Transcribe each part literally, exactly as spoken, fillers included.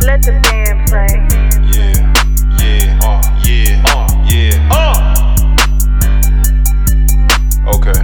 Let the band play. Yeah, yeah, uh, yeah, uh, yeah, uh. Okay.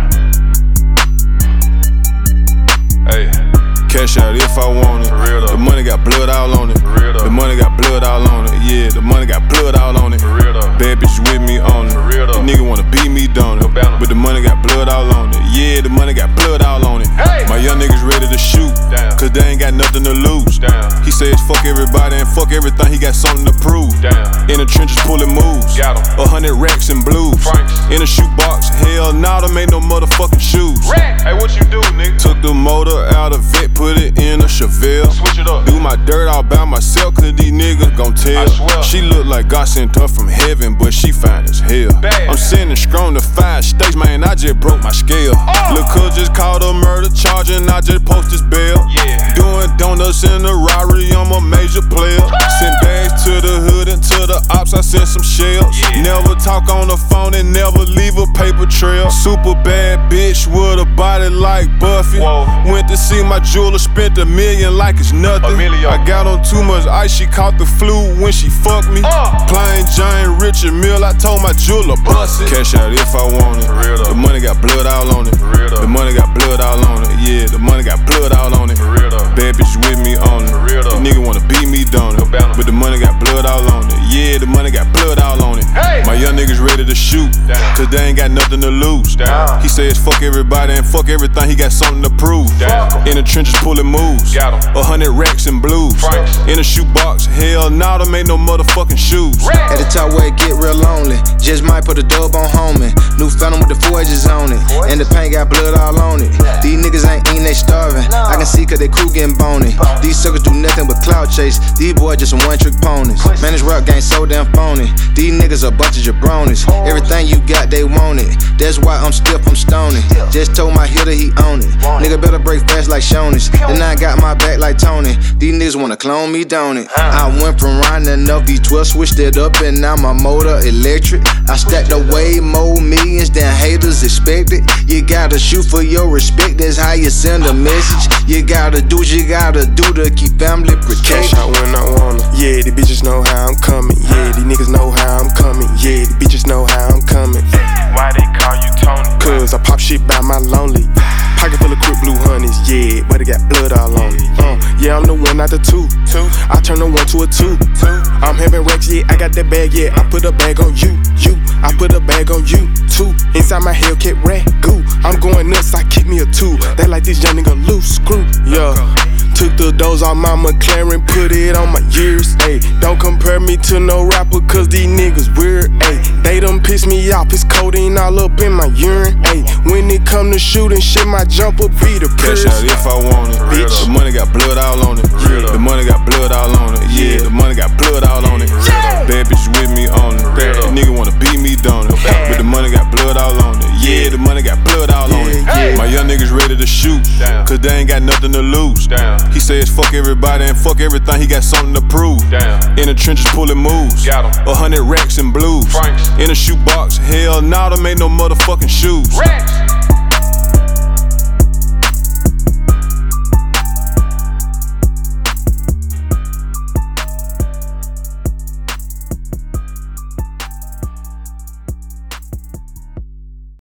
Hey, cash out if I want it. For real though. The money got blood all on it. For real though. The money got blood all on it. Yeah, the money got blood all on it. For real though. Bad bitch with me on it. For real though. The nigga wanna beat me down it. But the money got blood all on it. Yeah, the money got blood all on it. Hey. My young niggas ready to shoot. Damn. Cause they ain't got nothing to lose. Damn. He says fuck everybody and fuck everything. He got something to prove. Damn. In the trenches pulling moves. Got him. A hundred racks and blues. Franks. In a shoebox. Hell nah, them ain't no motherfucking shoes. Rack. Hey, what you do, nigga? Took the motor out of vet, put it in a Chevelle. Switch it up. Do my dirt all by myself, cause these niggas gon' tell. I swear. She look like God sent her from heaven, but she fine as hell. Bad. I'm sending strong to five states, man, I just broke my scale. Oh. Look, cuz just called a murder charge and I just post his bail. Yeah. Doing donuts in the Rari, I'm a major player. Oh. Send bags to the hood and to the ops, I sent some shells. Yeah. Never talk on the phone and never leave a paper trail. Super bad bitch with a body like Buffy. Whoa. Went to see my jeweler, spent a million like it's nothing. I got on too much ice, she caught the flu when she fucked me. Uh. Plain Jane, Richard Mill, I told my jeweler, bust it. Cash out if I want it. The money got blood all on it. The money got blood all on it. Yeah, the money got blood all on it. Bad bitch with me on it. The nigga wanna beat me down it. But the money got blood all on it. Yeah, the money got blood all on it. Hey. My young niggas ready to shoot. Damn. Cause they ain't got nothing to lose. Damn. He says fuck everybody and fuck everything. He got something to prove. Damn. In the trenches pulling moves. Got him. A hundred racks and blues. Franks. In a shoebox. Hell nah, them ain't no motherfucking shoes. At the top where it get real lonely. Just might put a dub on homie. New phantom with the four edges on it. And the paint got blood all on it. These niggas ain't eating, they starving. I can see cause they crew getting bony. These suckers do nothing but cloud chase. These boys just some one trick ponies. Man, this rap game so damn phony. These niggas a bunch of jabronis. Everything you got, they want it. That's why I'm stiff, I'm stony. Just told my hitter he own it. Nigga better break fast like Shoney's. Then I got my back like Tony. These niggas wanna clone me, don't it? I went from riding up V twelve, switched it up, and now my motor electric. I stacked away more millions than haters expected. You gotta shoot for your respect, that's how you send a message. You gotta do what you gotta do to keep family protected. Cash out when I wanna. Yeah, these bitches know how I'm coming. Yeah, these niggas know how I'm coming. Yeah, these bitches know how I'm coming. Why they call you Tony? Cause I pop shit by my lonely. Pocket full of quick blue honeys, yeah, but it got blood all on it. Uh, yeah, I'm the one, not the two. two. I turn the one to a two. two. I'm having racks, yeah, I got that bag, yeah. I put a bag on you, you. I put a bag on you, too. Inside my Hellcat rag, goo. I'm going nuts, I keep me a two. They like this young nigga loose screw, yeah. Took the doors off my McLaren, put it on my years, ayy. Don't compare me to no rapper, cause these niggas weird, ayy. They done piss me off, it's codeine all up in my urine, ayy. When it come to shooting shit, my jumper be the Cash out if I want it. Bitch. The money got blood all on it. Yeah. The money got blood all on it. Yeah, the money got blood all on it. Bad bitch with me on it. The nigga wanna beat me down it. But the money got blood all on it. Yeah, the money got blood all on it. Hey. My young niggas ready to shoot. Damn. Cause they ain't got nothing to lose. Damn. He says fuck everybody and fuck everything. He got something to prove. Damn. In the trenches pulling moves. Got him. A hundred racks and blues. Franks. In a shoebox. Hell nah, them ain't no motherfucking shoes. Racks.